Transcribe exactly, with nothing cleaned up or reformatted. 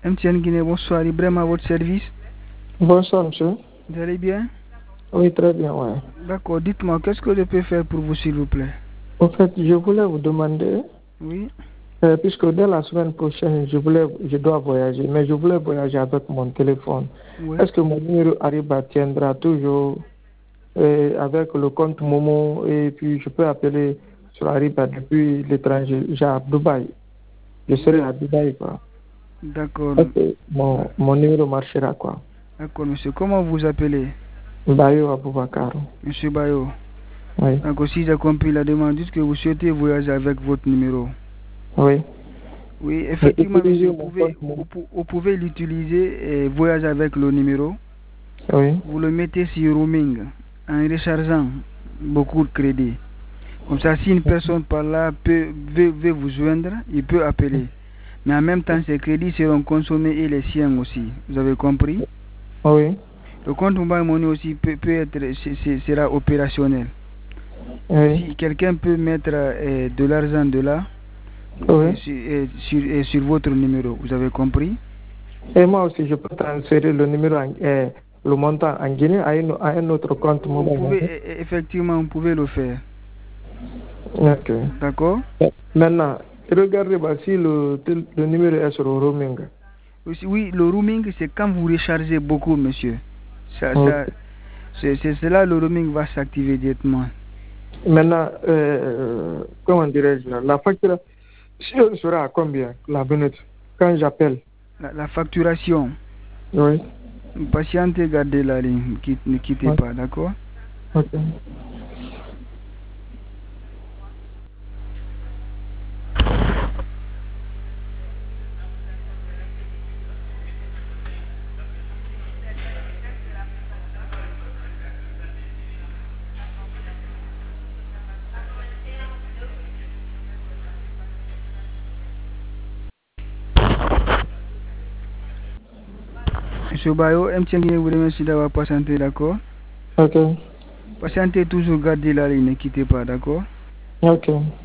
M T N Guinée, bonsoir. Ibrahim à votre service. Bonsoir, monsieur. Vous allez bien? Oui, très bien, ouais. D'accord, dites-moi, qu'est-ce que je peux faire pour vous, s'il vous plaît? En fait, je voulais vous demander, Oui. euh, puisque dès la semaine prochaine, je voulais, je dois voyager, mais je voulais voyager avec mon téléphone. Oui. Est-ce que mon numéro Ariba tiendra toujours euh, avec le compte Momo et puis je peux appeler sur Ariba depuis l'étranger, j'ai à Dubaï. Je serai à Dubaï, quoi. D'accord. Est-ce que mon, mon numéro marchera, quoi? D'accord, monsieur. Comment vous appelez? Bayo Aboubakar. Monsieur Bayo. Oui. D'accord, si j'ai compris la demande, dites que vous souhaitez voyager avec votre numéro. Oui. Oui, effectivement, monsieur, vous mon pouvez, compte Momo. vous, vous pouvez l'utiliser et voyager avec le numéro. Oui. Vous le mettez sur roaming en rechargeant beaucoup de crédits. Comme ça, si une personne par là peut, veut, veut vous joindre, il peut appeler. Mais en même temps, ces crédits seront consommés et les siens aussi. Vous avez compris? Oui. Le compte mobile money aussi peut, peut être, sera opérationnel. Oui. Si quelqu'un peut mettre euh, de l'argent de là Oui. sur, euh, sur, euh, sur votre numéro, vous avez compris? Et moi aussi, je peux transférer le numéro, en, euh, le montant en Guinée à, une, à un autre compte Vous mobile. pouvez, euh, effectivement, vous pouvez le faire. Ok. D'accord? Maintenant, regardez bah, si le, le numéro est sur le roaming. Oui, le roaming, c'est quand vous rechargez beaucoup, monsieur. Ça, Ok. ça, c'est, c'est cela, le roaming va s'activer directement. Maintenant, euh, comment dirais-je, la facture, si elle sera à combien la minute quand j'appelle? La, la facturation. Oui. Patientez, gardez la ligne, ne quittez Ok. pas, d'accord? Ok. Monsieur Bayo, M T N vous remercie d'avoir patienté, d'accord? Ok. Patientez toujours, gardez la ligne, ne quittez pas, d'accord? Ok.